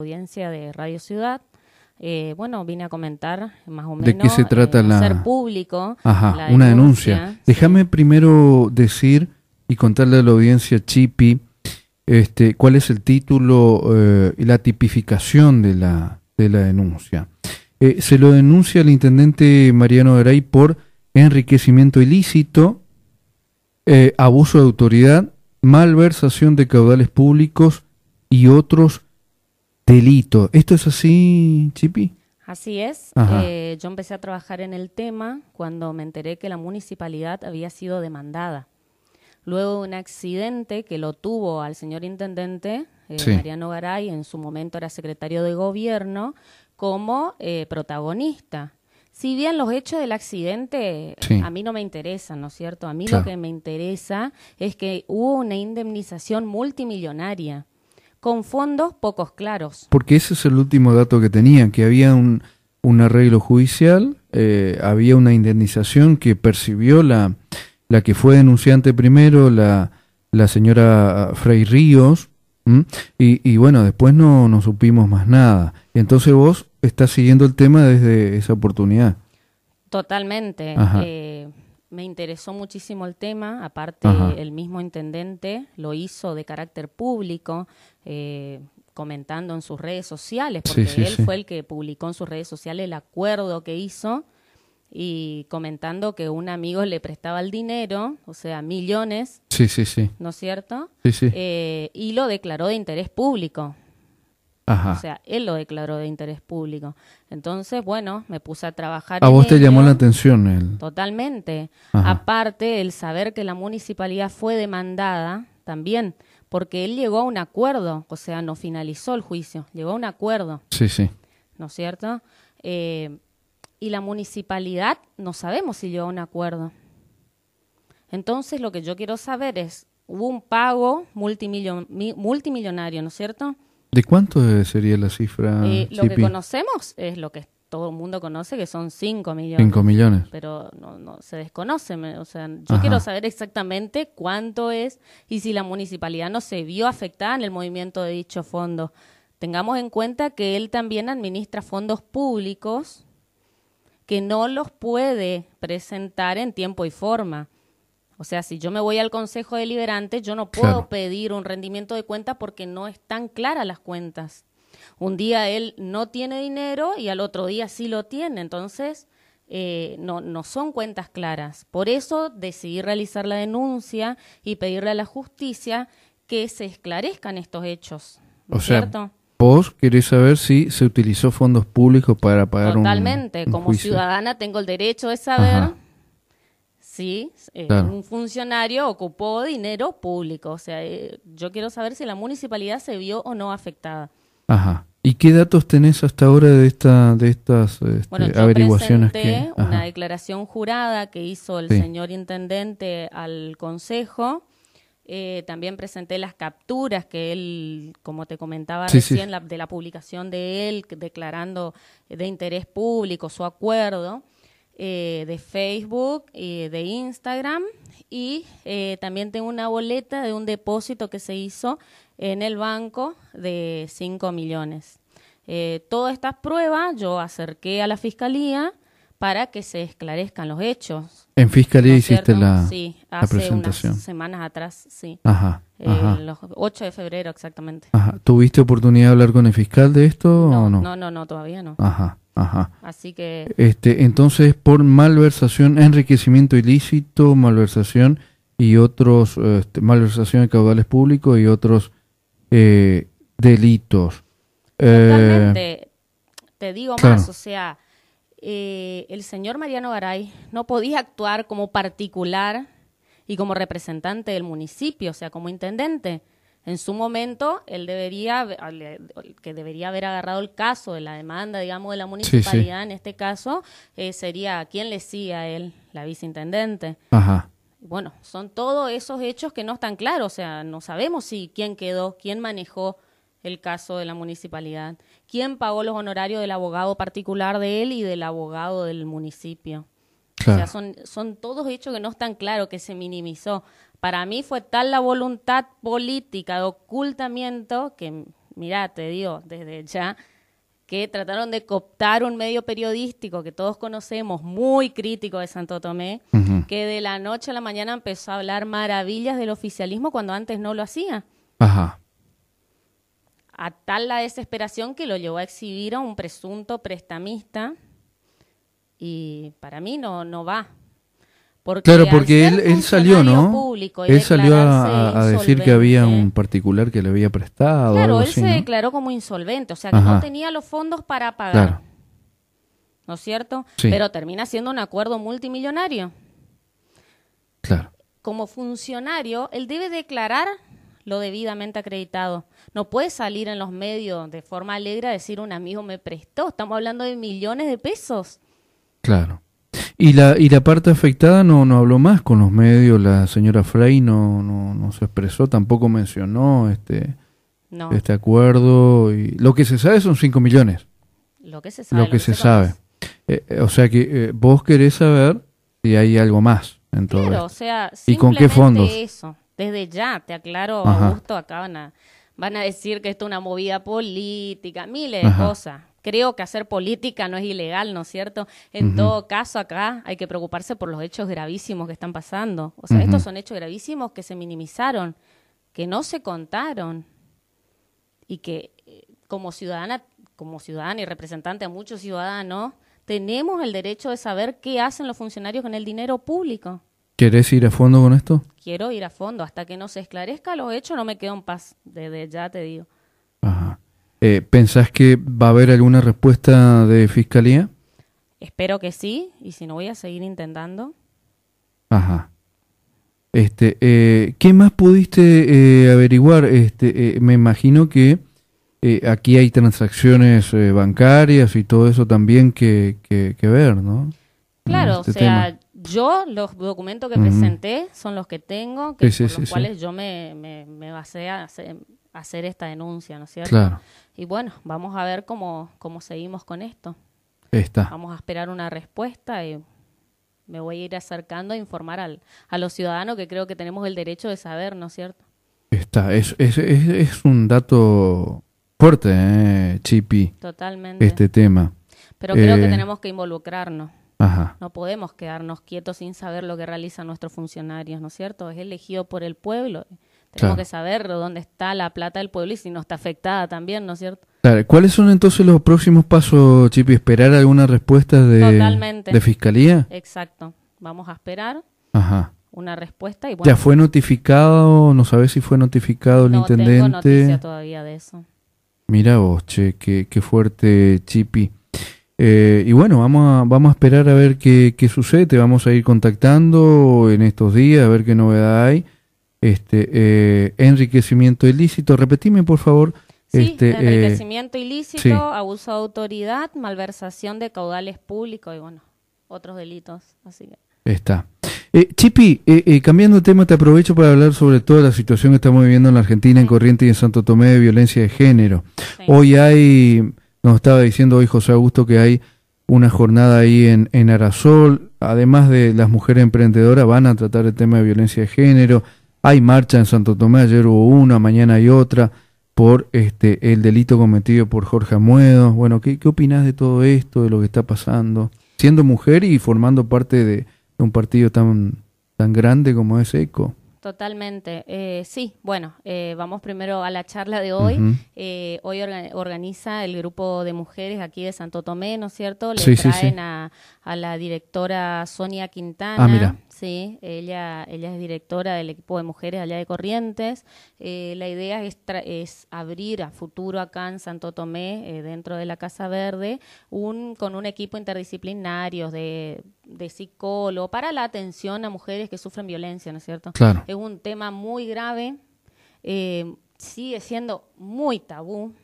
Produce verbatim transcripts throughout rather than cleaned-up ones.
audiencia de Radio Ciudad. Eh, bueno, vine a comentar más o menos. ¿De qué se trata eh, la hacer público Ajá, la una denuncia? denuncia? Déjame Sí. primero decir y contarle a la audiencia, Chipi, este, cuál es el título eh, y la tipificación de la, de la denuncia. Eh, se lo denuncia el intendente Mariano Garay por enriquecimiento ilícito, eh, abuso de autoridad, malversación de caudales públicos y otros delitos. ¿Esto es así, Chipi? Así es. Ajá. Eh, yo empecé a trabajar en el tema cuando me enteré que la municipalidad había sido demandada. Luego de un accidente que lo tuvo al señor intendente, eh, Sí. Mariano Garay, en su momento era secretario de gobierno, como eh, protagonista. Si bien los hechos del accidente Sí. a mí no me interesan, ¿no es cierto? A mí Claro. lo que me interesa es que hubo una indemnización multimillonaria con fondos pocos claros. Porque ese es el último dato que tenían, que había un, un arreglo judicial, eh, había una indemnización que percibió la, la que fue denunciante primero, la, la señora Frei Ríos, ¿m? y, y bueno, después no, no supimos más nada. Entonces vos estás siguiendo el tema desde esa oportunidad. Totalmente. Ajá. Eh, me interesó muchísimo el tema. Aparte, Ajá. el mismo intendente lo hizo de carácter público, eh, comentando en sus redes sociales, porque Sí, sí, él sí. fue el que publicó en sus redes sociales el acuerdo que hizo y comentando que un amigo le prestaba el dinero, o sea, millones, Sí, sí, sí. ¿no es cierto? Sí, sí. Eh, y lo declaró de interés público. Ajá. O sea, él lo declaró de interés público. Entonces, bueno, me puse a trabajar ¿A en vos te ello. llamó la atención el...? Totalmente. Ajá. Aparte, el saber que la municipalidad fue demandada también, porque él llegó a un acuerdo, o sea, no finalizó el juicio, llegó a un acuerdo, Sí, sí. ¿no es cierto? Eh, y la municipalidad no sabemos si llegó a un acuerdo. Entonces, lo que yo quiero saber es, hubo un pago multimillon- mi- multimillonario, ¿no es cierto? ¿De cuánto sería la cifra, Eh, lo que Chipi? conocemos es lo que todo el mundo conoce, que son cinco millones. Cinco millones. Pero no, no se desconoce. me- O sea, yo Ajá. quiero saber exactamente cuánto es y si la municipalidad no se vio afectada en el movimiento de dicho fondo. Tengamos en cuenta que él también administra fondos públicos que no los puede presentar en tiempo y forma. O sea, si yo me voy al Consejo Deliberante, yo no puedo Claro. pedir un rendimiento de cuenta porque no están claras las cuentas. Un día él no tiene dinero y al otro día sí lo tiene. Entonces, eh, no, no son cuentas claras. Por eso decidí realizar la denuncia y pedirle a la justicia que se esclarezcan estos hechos. ¿No O es sea, cierto? vos querés saber si se utilizó fondos públicos para pagar un- Totalmente. un Como juicio. ciudadana tengo el derecho de saber Ajá. si eh, Claro. un funcionario ocupó dinero público. O sea, eh, yo quiero saber si la municipalidad se vio o no afectada. Ajá. ¿Y qué datos tenés hasta ahora de esta de estas este, Bueno, yo averiguaciones presenté que una Ajá. declaración jurada que hizo el Sí. señor intendente al consejo. Eh, también presenté las capturas que él, como te comentaba Sí, sí. recién, la- de la publicación de él que- declarando de interés público su acuerdo, eh, de Facebook y de Instagram. Y eh, también tengo una boleta de un depósito que se hizo en el banco de cinco millones. Eh, todas estas pruebas yo acerqué a la fiscalía para que se esclarezcan los hechos. En fiscalía ¿No es hiciste cierto? la, Sí, la hace presentación. unas semanas atrás, sí. Ajá. Eh, Ajá. los ocho de febrero exactamente. Ajá. ¿Tuviste oportunidad de hablar con el fiscal de esto No, o no? no, no, no, todavía no. Ajá. Ajá. Así que Este, entonces, por malversación, enriquecimiento ilícito, malversación y otros, este, malversación de caudales públicos y otros eh, delitos. Eh, totalmente, te digo claro. más, o sea, eh, el señor Mariano Garay no podía actuar como particular y como representante del municipio, o sea, como intendente. En su momento, él debería, que debería haber agarrado el caso de la demanda, digamos, de la municipalidad, Sí, sí. en este caso, eh, sería, ¿quién le sigue a él? La viceintendente. Ajá. Bueno, son todos esos hechos que no están claros, o sea, no sabemos si quién quedó, quién manejó el caso de la municipalidad, quién pagó los honorarios del abogado particular de él y del abogado del municipio. Claro. O sea, son, son todos hechos que no están claros, que se minimizó. Para mí fue tal la voluntad política de ocultamiento que mirá, te digo, desde ya, que trataron de cooptar un medio periodístico que todos conocemos, muy crítico de Santo Tomé, uh-huh. que de la noche a la mañana empezó a hablar maravillas del oficialismo cuando antes no lo hacía. Ajá. A tal la desesperación que lo llevó a exhibir a un presunto prestamista, y para mí no, no va. Porque claro, porque él, él salió, ¿no? Él salió a, a decir que había un particular que le había prestado. Claro, algo él así, se ¿no? declaró como insolvente, o sea que Ajá. no tenía los fondos para pagar. Claro. ¿No es cierto? Sí. Pero termina siendo un acuerdo multimillonario. Claro. Como funcionario, él debe declarar lo debidamente acreditado. No puede salir en los medios de forma alegre a decir un amigo me prestó. Estamos hablando de millones de pesos. Claro. Y la y la parte afectada no no habló más con los medios, la señora Frey no no, no se expresó, tampoco mencionó este no. este acuerdo. Y lo que se sabe son cinco millones. Lo que se sabe. Lo que, lo que se, se sabe. Eh, o sea que eh, vos querés saber si hay algo más en todo claro, esto. O sea, ¿Y con qué fondos? Eso. Desde ya, te aclaro, Ajá. Augusto, acá van a, van a decir que esto es una movida política, miles de Ajá. cosas. Creo que hacer política no es ilegal, ¿no es cierto? En uh-huh. todo caso, acá hay que preocuparse por los hechos gravísimos que están pasando. O sea, uh-huh. estos son hechos gravísimos que se minimizaron, que no se contaron y que eh, como ciudadana, como ciudadana y representante a muchos ciudadanos, tenemos el derecho de saber qué hacen los funcionarios con el dinero público. ¿Querés ir a fondo con esto? Quiero ir a fondo. Hasta que no se esclarezca los hechos, no me quedo en paz. Desde ya te digo. Ajá. Eh, ¿Pensás que va a haber alguna respuesta de fiscalía? Espero que sí, y si no voy a seguir intentando. Ajá. Este, eh, ¿qué más pudiste eh, averiguar? Este, eh, me imagino que eh, aquí hay transacciones eh, bancarias y todo eso también que, que, que ver, ¿no? Claro, este o sea, tema. Yo los documentos que uh-huh. presenté son los que tengo, que sí, por sí, los sí, cuales sí. yo me, me, me basé a hacer, a hacer esta denuncia, ¿no es cierto? Claro. Y bueno, vamos a ver cómo, cómo seguimos con esto. Está. Vamos a esperar una respuesta y me voy a ir acercando a informar al, a los ciudadanos que creo que tenemos el derecho de saber, ¿no es cierto? Está, es, es, es, es un dato fuerte, eh, Chipi. Totalmente. Este tema. Pero creo eh, que tenemos que involucrarnos. Ajá. No podemos quedarnos quietos sin saber lo que realizan nuestros funcionarios, ¿no es cierto? Es elegido por el pueblo. Tenemos claro. que saber dónde está la plata del pueblo y si no está afectada también, ¿no es cierto? Claro. ¿Cuáles son entonces los próximos pasos, Chipi? ¿Esperar alguna respuesta de, Totalmente. de fiscalía? Exacto. Vamos a esperar Ajá. una respuesta. Y bueno, ¿ya fue notificado? ¿No sabes si fue notificado el no intendente? No tengo noticia todavía de eso. Mira vos, che, qué, qué fuerte, Chipi. Eh, y bueno, vamos a, vamos a esperar a ver qué, qué sucede. Te vamos a ir contactando en estos días, a ver qué novedad hay. Este eh, enriquecimiento ilícito. Repetime, por favor. Sí, este, enriquecimiento eh, ilícito, sí. abuso de autoridad, malversación de caudales públicos y bueno, otros delitos. Así que. Está. Eh, Chipi, eh, eh, cambiando de tema, te aprovecho para hablar sobre toda la situación que estamos viviendo en la Argentina, en Corrientes y en Santo Tomé, de violencia de género. Sí. Hoy hay... Nos estaba diciendo hoy José Augusto que hay una jornada ahí en, en Arasol, además de las mujeres emprendedoras van a tratar el tema de violencia de género, hay marcha en Santo Tomé, ayer hubo una, mañana hay otra, por este el delito cometido por Jorge Amuedo. Bueno, ¿qué, qué opinás de todo esto, de lo que está pasando? Siendo mujer y formando parte de, de un partido tan, tan grande como es ECO. Totalmente. Eh, sí, bueno, eh, vamos primero a la charla de hoy. Uh-huh. Eh, hoy orga- organiza el grupo de mujeres aquí de Santo Tomé, ¿no es cierto? Le sí, traen sí, sí. A, a la directora Sonia Quintana. Ah, mira. Sí, ella, ella es directora del equipo de mujeres allá de Corrientes. Eh, la idea es, tra- es abrir a futuro acá en Santo Tomé, eh, dentro de la Casa Verde, un con un equipo interdisciplinario de, de psicólogo para la atención a mujeres que sufren violencia, ¿no es cierto? Claro. Es un tema muy grave, eh, sigue siendo muy tabú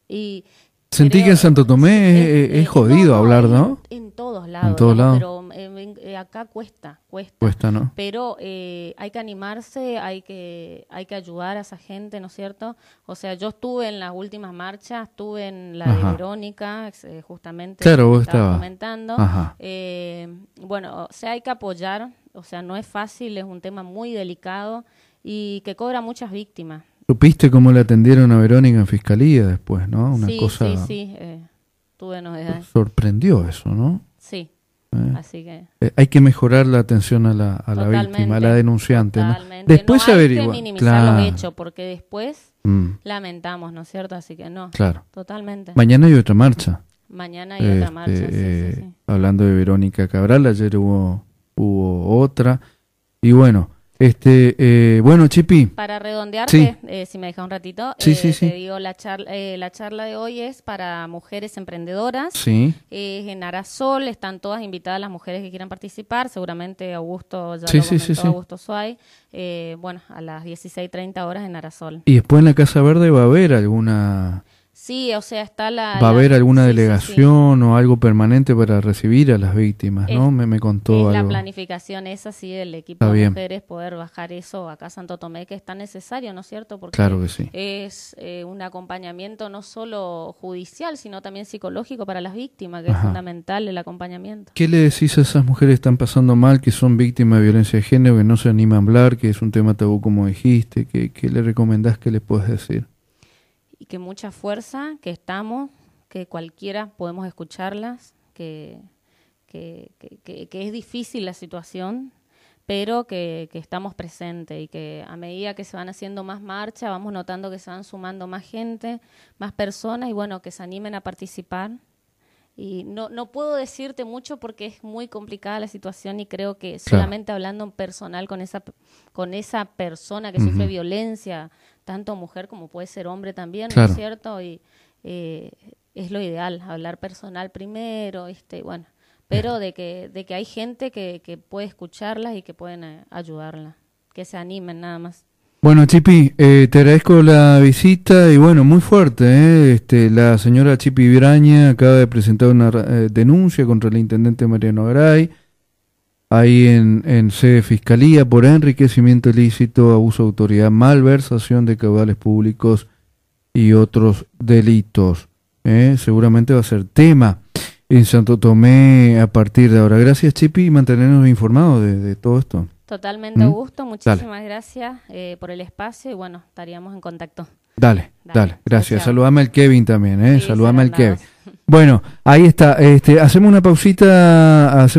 y sentí creo, que en Santo Tomé es, es, es, es jodido no, no, hablar, ¿no? En, en todos lados, en todos digamos, lados. pero eh, eh, acá cuesta, cuesta. Cuesta, ¿no? Pero eh, hay que animarse, hay que hay que ayudar a esa gente, ¿no es cierto? O sea, yo estuve en las últimas marchas, estuve en la Ajá. de Verónica, eh, justamente. Claro, vos estaba estabas comentando. Ajá. Eh, bueno, o sea, hay que apoyar, o sea, no es fácil, es un tema muy delicado y que cobra muchas víctimas. ¿Supiste cómo le atendieron a Verónica en fiscalía después, no? Una sí, cosa... sí, sí, eh, tuve novedades. Sorprendió eso, ¿no? Sí, eh. así que... Eh, hay que mejorar la atención a la, a la víctima, a la denunciante, totalmente. ¿no? Después no hay averigua. que minimizar claro. los hechos, porque después mm. lamentamos, ¿no es cierto? Así que no, claro. totalmente. Mañana hay otra marcha. Mañana hay este, otra marcha, sí, eh, sí, sí. Hablando de Verónica Cabral, ayer hubo, hubo otra. Y bueno, este, eh, bueno, Chipi. Para redondearte, sí. eh, si me dejas un ratito, sí, eh, sí, sí. te digo, la charla, eh, la charla de hoy es para mujeres emprendedoras. Sí. Eh, en Arasol están todas invitadas las mujeres que quieran participar. Seguramente Augusto ya sí, lo sí, comentó, sí, sí. Augusto Suay. Eh, bueno, a las dieciséis treinta horas en Arasol. Y después en la Casa Verde va a haber alguna... Sí, o sea, está la... Va a haber la, alguna sí, delegación sí, sí. o algo permanente para recibir a las víctimas, ¿no? Es, me, me contó es algo. la planificación esa, sí, del equipo Está de bien. mujeres, poder bajar eso acá a Santo Tomé, que es tan necesario, ¿no es cierto? Porque claro que sí. es eh, un acompañamiento no solo judicial, sino también psicológico para las víctimas, que Ajá. es fundamental el acompañamiento. ¿Qué le decís a esas mujeres que están pasando mal, que son víctimas de violencia de género, que no se animan a hablar, que es un tema tabú como dijiste? ¿Qué, qué le recomendás, que les puedes decir? Y que mucha fuerza, que estamos, que cualquiera podemos escucharlas, que, que, que, que, que es difícil la situación, pero que, que estamos presentes y que a medida que se van haciendo más marchas, vamos notando que se van sumando más gente, más personas, y bueno, que se animen a participar. Y no, no puedo decirte mucho porque es muy complicada la situación, y creo que solamente claro. hablando en personal con esa, con esa persona que uh-huh. sufre violencia, tanto mujer como puede ser hombre también, claro. ¿no es cierto? Y eh, es lo ideal, hablar personal primero, este, bueno, pero de que, de que hay gente que, que puede escucharlas y que pueden eh, ayudarlas, que se animen nada más. Bueno, Chipi, eh, te agradezco la visita y bueno, muy fuerte, ¿eh? Este, la señora Chipi Braña acaba de presentar una eh, denuncia contra el intendente Mariano Garay, ahí en, en sede Fiscalía, por enriquecimiento ilícito, abuso de autoridad, malversación de caudales públicos y otros delitos. ¿eh? Seguramente va a ser tema en Santo Tomé a partir de ahora. Gracias, Chipi, y mantenernos informados de, de todo esto. Totalmente, ¿Mm? Augusto. Muchísimas dale. gracias eh, por el espacio y bueno, estaríamos en contacto. Dale, dale, dale. gracias. Chao. Saludame al Kevin también, ¿eh? Sí, Saludame al Kevin. Dados. Bueno, ahí está. Este, hacemos una pausita. Hacemos